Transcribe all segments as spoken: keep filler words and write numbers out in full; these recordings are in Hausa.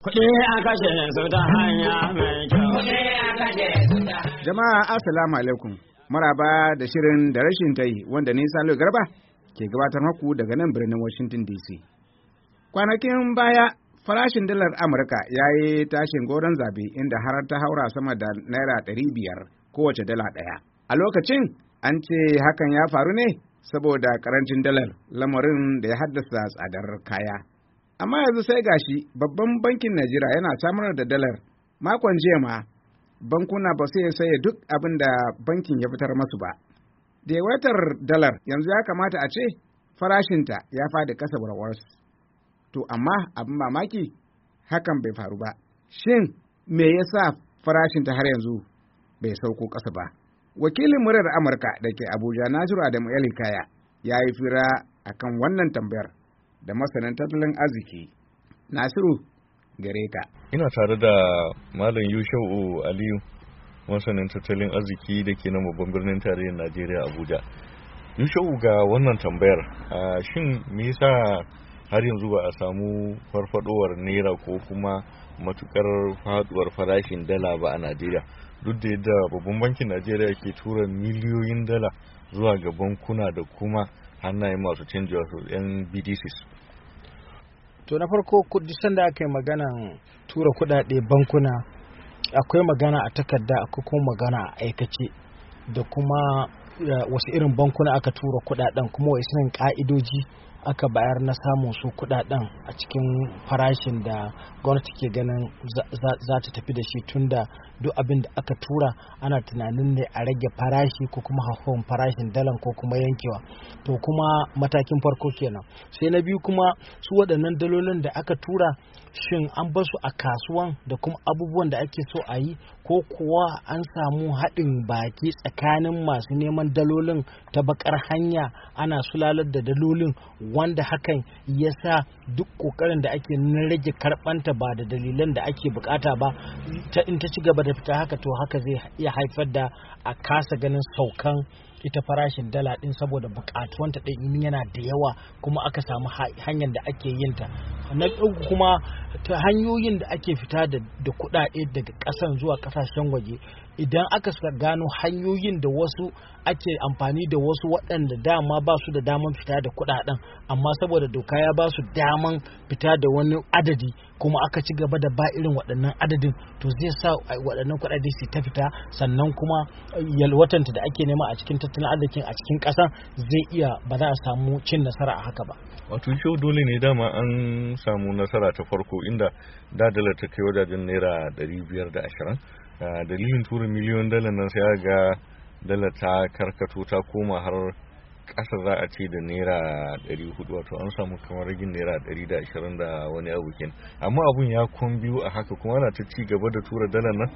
Kuɗi a kashe su ta hanya mai kyau. Kuɗi a kashe su ta hanya. Jama'a assalamu alaikum. Maraba da shirin da rashin tai wanda ni Salo Garba ke gabatar maku daga nan birnin Washington D C. Kwanakin baya farashin dalar Amurka ya yi tashin goron zabe inda har ta haura sama da naira ɗari biyar kowace dala ɗaya. A lokacin an ce hakan ya faru ne saboda karancin dalar, lamarin da ya haddasa tsadar kaya. Amma yanzu sai gashi babban bankin Najeriya yana samar da dalar. Makon jiya ma bankuna ba sai saye duk abin da bankin ya fitar masu ba. Da yawaitar dalar yanzu ya kamata a ce farashinta ya fadi kasa warwars. To amma abin mamaki hakan bai faru ba. Shin me yasa farashinta har yanzu bai sauko kasa ba? Wakilin muryar Amurka da ke Abuja Nasiru Adamu Elikaya ya yi fira akan wannan tambayar da masanin tattalin arziki. Nasiru, gare ka. Ina tare da Malam Yushau Aliyu, masanin tattalin arziki da ke nan babban birnin tarayyar Najeriya Abuja. Yushau, ga wannan tambayar, shin me yasa har yanzu ba a samu farfadowar naira ko kuma matukar faduwar farashin dala ba a Najeriya? Duk da yadda babban bankin Najeriya ke tura miliyoyin dala zuwa ga bankuna da kuma hannayen masu canji wato yan B D Cs. To na farko kudi sanda aka yi maganan tura kudade bankuna, akwai magana a takarda, akwai kuma magana a aikace, da kuma wasu irin bankuna aka tura kudaden, kuma wasu irin ka'idoji aka bayar na samun su kudaden a cikin farashin da gwamnati ke ganin za ta tafi da shi, tunda duk abin da aka tura ana tunanin ne a rage farashi ko kuma hauhawar farashin dalan ko kuma yankewa. To kuma matakin farko kenan. Sai na biyu kuma su waɗannan dalolin da aka tura, shin an basu a kasuwan da kuma abubuwan da ake so a yi, ko kuwa an samu haɗin baki tsakanin masu neman dalolin ta bakar hanya, ana sulalar da dalolin, wanda hakan ya sa duk ƙoƙarin da ake na rage karɓanta ba da dalilan da ake bukata ba, ta in ta ci gaba da fita haka, to haka zai iya haifar da a kasa ganin saukan ita farashin dala din, saboda bukatuwanta din yana da yawa, kuma aka samu hanyar da ake yin ta. Na uku kuma ta hanyoyin da ake fita da kuɗaɗe daga ƙasan zuwa ƙasashen waje, idan aka gano hanyoyin da wasu ake amfani da wasu waɗanda dama ba su da daman fita da kuɗaɗen, amma saboda doka ya ba su daman fita da wani adadi, kuma aka ci gaba da ba irin waɗannan adadin, to zai sa waɗannan kuɗaɗe su ta fita, sannan kuma yalwatanta da ake nema a cikin tattalin arzikin a cikin ƙasa zai iya ba za a samu cin nasara a haka ba. Wato shi dole ne dama an samu nasara ta farko, inda da dalar ta kai wajajen naira ɗari biyar da ashirin. Dalilin tura miliyon dalar nan sai ga dalar ta karkato ta koma har ƙasa za a ce da naira ɗari hudu, wato an samu kamar ragin naira ɗari da ashirin da wani abu kenan. Amma abun ya kwan biyu a haka, kuma ana ta ci gaba da tura dalar nan,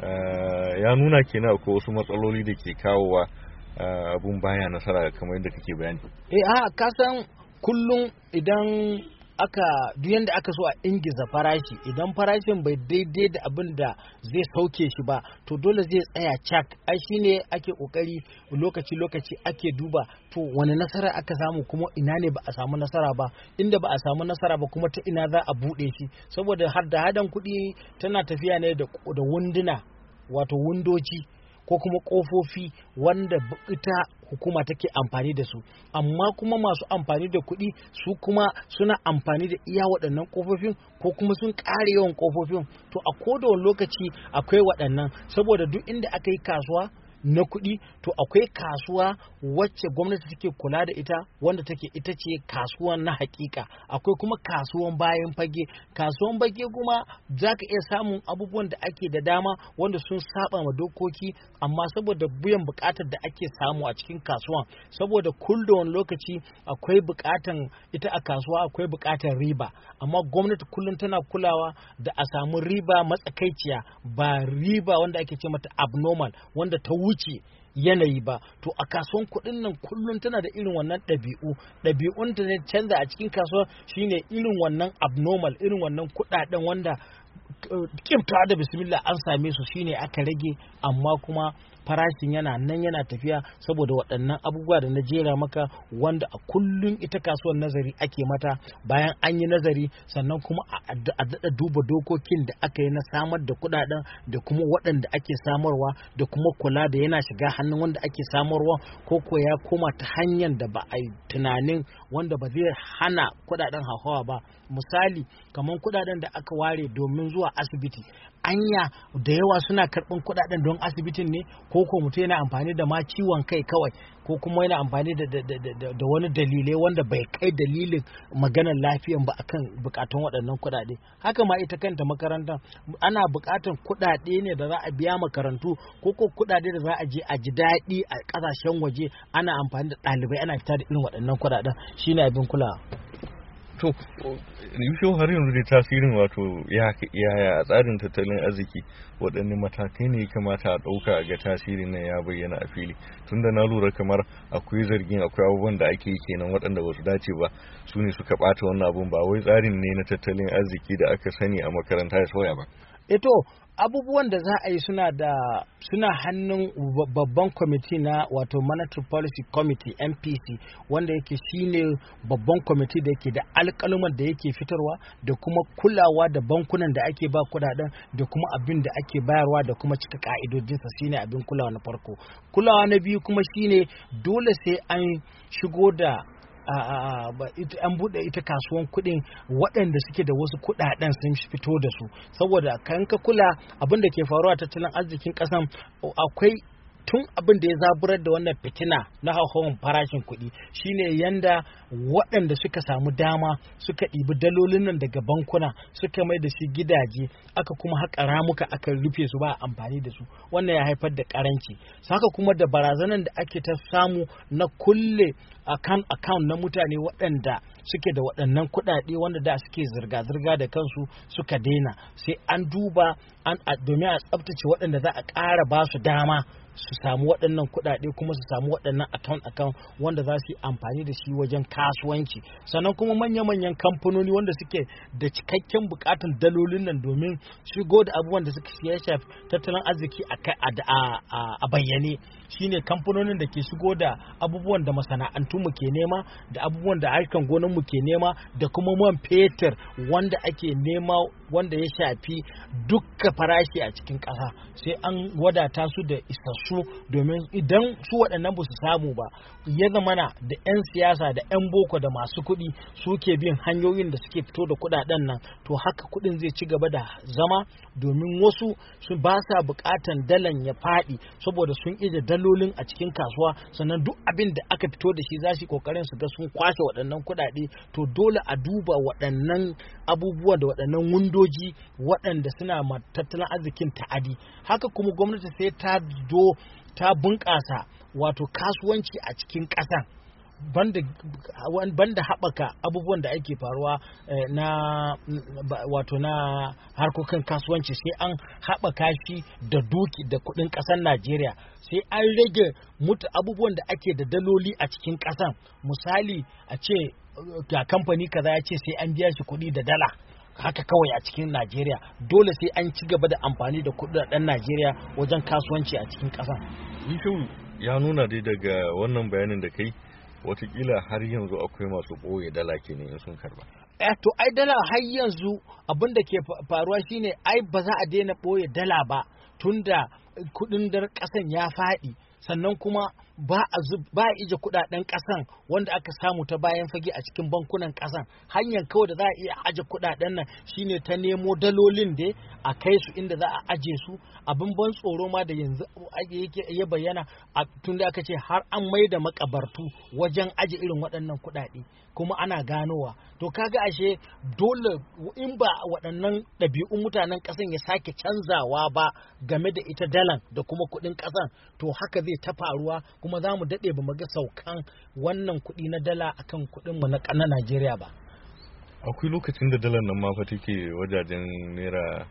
ya nuna kenan akwai wasu matsaloli da ke kawowa abun baya nasara kamar yadda kake bayani. Eh a kasan kullum idan aka duk yanda aka so a ingiza farashi, idan farashin bai daidai da abin da zai sauke shi ba, to dole zai tsaya cak. Ai shine ake kokari lokaci lokaci ake duba to wani nasara aka samu, kuma ina ne ba a samu nasara ba, inda ba a samu nasara ba kuma ta ina za a bude shi, saboda har da hadan kuɗi tana tafiya ne da da wunduna, wato wundoci ko kuma kofofi wanda ita hukuma take amfani da su, amma kuma masu amfani da kuɗi su kuma suna amfani da iya waɗannan kofofin, ko kuma sun ƙare yawan kofofin. To a kodawan lokaci akwai waɗannan, saboda duk inda aka yi kasuwa na kuɗi, to akwai kasuwa wacce gwamnati take kula da ita, wanda take ita ce kasuwan na hakika. Akwai kuma kasuwan bayan fage. Kasuwan fage kuma za ka iya samun abubuwan da ake da dama wanda sun saba ma dokoki, amma saboda biyan bukatar da ake samu a cikin kasuwan, saboda kullum lokaci akwai bukatan ita a kasuwa, akwai bukatar riba, amma gwamnati kullum tana kulawa da a samu riba matsakaiciya, ba riba wanda ake ce mata abnormal, wanda ta wuce yanayi ba. To a kasuwan kuɗin nan kullum tana da irin wannan ɗabi'u ɗabi'un ta ne canza a cikin kasuwa, shine irin wannan abnormal, irin wannan kuɗaɗen wanda kimta da bismillah an same su shine aka rage, amma kuma farashin yana nan yana tafiya saboda waɗannan abubuwa da na jera maka wanda a kullum ita kasuwar nazari ake mata. Bayan an yi nazari sannan kuma a daɗa duba dokokin da aka yi na samar da kuɗaɗen da kuma waɗanda ake samarwa da kuma kula da yana shiga hannun wanda ake samarwa ko ko ya koma ta hanyar da ba a yi tunanin wanda ba zai hana kuɗaɗen hauhawa ba. Misali kamar kuɗaɗen da aka ware domin zuwa asibiti, anya da yawa suna karɓan kuɗaɗen don asibitin ne ko ko mutum yana amfani da ma ciwon kai kawai ko kuma yana amfani da, da, da, da wani dalilai wanda bai kai dalilin maganar lafiyan ba akan bukatun waɗannan kuɗaɗe. Haka ma ita kanta makaranta ana bukatan kuɗaɗe ne da za a biya makarantu ko ko kuɗaɗe da za a je a ji daɗi a ƙasashen waje ana amfani da ɗalibai ana fita da irin waɗannan kuɗaɗen, shine abin kulawa. To, yusho har yanzu dai tasirin wato yaya a tsarin tattalin arziki waɗanne matakai ne kamata a ɗauka a ga tasirin nan ya bayyana a fili, tunda na lura kamar akwai zargin akwai abubuwan da ake yi kenan waɗanda ba su dace ba su ne suka ɓata wannan abun, ba wai tsarin ne na tattalin arziki da aka sani a makaranta ya sauya ba. Eto abubuwan da za a yi suna da suna hannun babban kwamiti na wato Monetary Policy Committee M P C wanda yake shine babban kwamiti da yake da alƙaluman da yake fitarwa da kuma kulawa da bankunan da ake ba kudaden da kuma abin da ake bayarwa da kuma cika ka'idodinsa, shine abin kulawa na farko. Kulawa na biyu kuma shine dole sai an shigo da an buɗe ita kasuwan kuɗin waɗanda suke da wasu kuɗaɗen sun fito da su, saboda kan ka kula abin da ke faruwa tattalin arzikin ƙasan akwai tun abin da ya zaburar da wannan fitina na hauhawan farashin kuɗi shine yanda waɗanda suka samu dama suka ɗibi dalolin nan daga bankuna suka mai da shi gidaje aka kuma haƙa ramuka aka rufe su ba amfani da su, wannan ya haifar da ƙaranci. Saka kuma da barazanan da ake ta samu na kulle account account na mutane waɗanda suke da waɗannan kuɗaɗe wanda da suke zirga-zirga da kansu suka daina, sai an duba an domin a tsabtace waɗanda za a ƙara ba su dama su samu waɗannan kuɗaɗe kuma su samu waɗannan account account wanda za su yi amfani da shi wajen kasuwanci. Sannan kuma manya-manyan kamfanoni wanda suke da cikakken buƙatan dalolin nan domin shigo da abubuwan da suka ya shafi tattalin arziki a bayyane, shine kamfanonin da ke shigo da abubuwan da masana'antu mu ke nema da abubuwan da harkan gonan mu ke nema da kuma man fetur wanda ake nema wanda ya shafi dukka farashi a cikin ƙasa, sai an wadata su da isassu, domin idan su waɗannan ba su samu ba ya zamana da 'yan siyasa da 'yan boko da masu kuɗi suke bin hanyoyin da suke fito da kuɗaɗen nan, to haka kuɗin zai ci gaba da zama, domin wasu su ba sa buƙatan dalan ya faɗi saboda sun ije dalolin a cikin kasuwa, sannan duk abin da aka fito da shi za su yi ƙoƙarin su ga sun kwashe waɗannan kuɗaɗe. To dole a duba waɗannan abubuwa da waɗannan windoji waɗanda suna ma tattalin arzikin ta'adi. Haka kuma gwamnati sai ta zo ta bunƙasa wato kasuwanci a cikin ƙasa, banda banda haɓaka abubuwan da ake faruwa na wato na harkokin kasuwanci, sai an haɓaka shi da duki da kuɗin ƙasar Najeriya, sai an rage mutu abubuwan da ake da daloli a cikin ƙasan. Misali a ce ga kamfani kaza ya ce sai an biya shi kuɗi da dala haka kawai a cikin Najeriya, dole sai an ci gaba da amfani da kuɗaɗen Najeriya wajen kasuwanci a cikin ƙasan. Yusuf ya nuna dai daga wannan bayanin da kai watakila har yanzu akwai masu ɓoye dala kenan in sun karba. Eh to ai dala har yanzu abin da ke faruwa shine ai ba za a daina ɓoye dala ba tunda kuɗin dar ƙasan ya faɗi, sannan kuma ba a ba a ije kudaden kasan wanda aka samu ta bayan fage a cikin bankunan kasan. Hanyar kawai da za a iya aje kudaden nan shine ta nemo dalolin da a kai su inda za a aje su. Abin ban tsoro ma da yanzu yake ya bayyana tun da aka ce har an mai da makabartu wajen aje irin waɗannan kudade kuma ana ganowa. To kaga ashe dole in ba waɗannan ɗabi'un mutanen ƙasan ya sake canzawa ba game da ita dalan da kuma kuɗin ƙasan, to haka zai ta faruwa kuma za mu daɗe ba mu ga saukan wannan kuɗi na dala akan kuɗin mu na Najeriya ba. Akwai lokacin da dalar nan ma fa take wajajen naira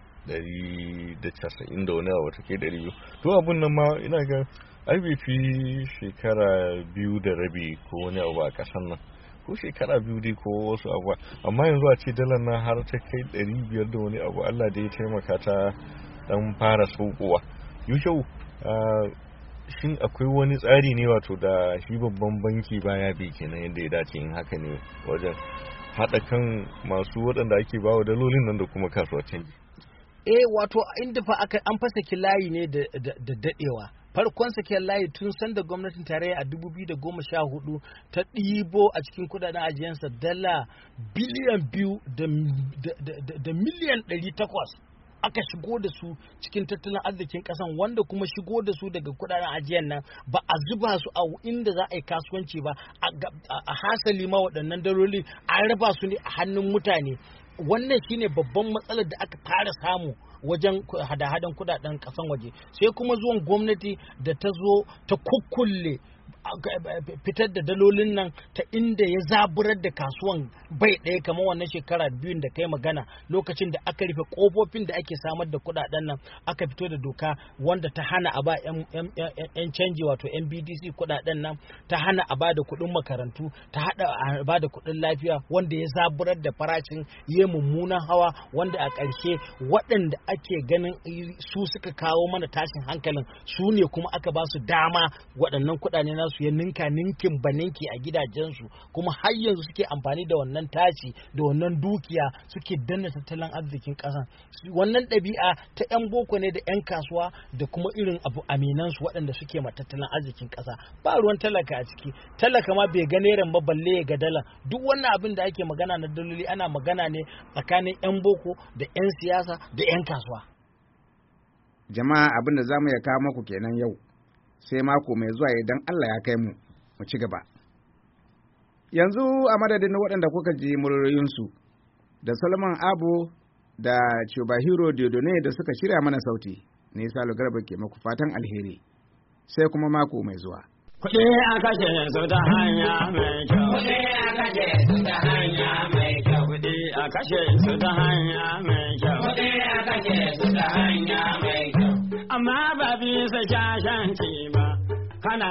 ɗari da casa'in da wani abu take ɗari biyu. To abun nan ma ina ga ai bai fi shekara biyu da rabi ko wani abu a ƙasan nan. Ko shekara biyu dai ko wasu abuwa, amma yanzu a ce dalar nan har ta kai ɗari biyar da wani abu, Allah da ya taimaka ta dan fara saukowa. Yushau shin akwai wani tsari ne wato da shi babban banki baya bi kenan yadda ya dace in haka ne wajen haɗa kan masu waɗanda ake bawa dalolin nan da kuma kasuwar canji? Eh wato inda fa aka an fasa kilayi ne da daɗewa. Farkon sakiyar layi tun sanda gwamnatin tarayya a dubu biyu da goma sha hudu ta ɗibo a cikin kudaden ajiyansa dala biliyan biyu da miliyan ɗari takwas aka shigo da su cikin tattalin arzikin ƙasan, wanda kuma shigo da su daga kudaden ajiyar nan ba a zuba su a inda za a yi kasuwanci ba, a hasali ma waɗannan daloli an raba su ne a hannun mutane. Wannan shine babban matsalar da aka fara samu wajen hada-hadan kudaden kasan waje. Sai kuma zuwan gwamnati da ta zo ta kukkulle fitar da dalolin nan ta inda ya zaburar da kasuwan bai ɗaya, kamar wannan shekara biyun da kai magana, lokacin da aka rufe kofofin da ake samar da kudaden nan, aka fito da doka wanda ta hana a ba yan canji wato N B D C kudaden nan, ta hana a ba da kuɗin makarantu, ta hada a ba da kuɗin lafiya, wanda ya zaburar da farashin ya mummunan hawa, wanda a ƙarshe waɗanda ake ganin su suka kawo mana tashin hankalin su ne kuma aka ba su dama waɗannan kuɗaɗe nasu ya ninka ninkin baninki a gidajensu, kuma har yanzu suke amfani da wannan tashi da wannan dukiya suke danna tattalin arzikin ƙasa. Wannan ɗabi'a ta 'yan boko ne da 'yan kasuwa da kuma irin abu aminansu waɗanda suke ma tattalin arzikin ƙasa. Ba ruwan talaka a ciki, talaka ma bai ga neran ba balle ya ga dala. Duk wannan abin da ake magana na daloli ana magana ne tsakanin 'yan boko da 'yan siyasa da 'yan kasuwa. Jama'a, abin da zamu ya kawo muku kenan yau, sai mako mai zuwa idan Allah ya kai mu mu ci gaba. Yanzu a madadin waɗanda kuka ji muryoyinsu da Solomon Abo da Chubahiro Diodone da suka shirya mana sauti, ne Salo Garba ke muku fatan alheri, sai kuma mako mai zuwa. Kuɗi a kashe su ta hanya mai kyau. Kuɗi a kashe su ta hanya mai kyau. Kuɗi a kashe su ta hanya mai kyau. Kuɗi a kashe su ta hanya mai kyau. Amma ba bisa shashanci ba. Kana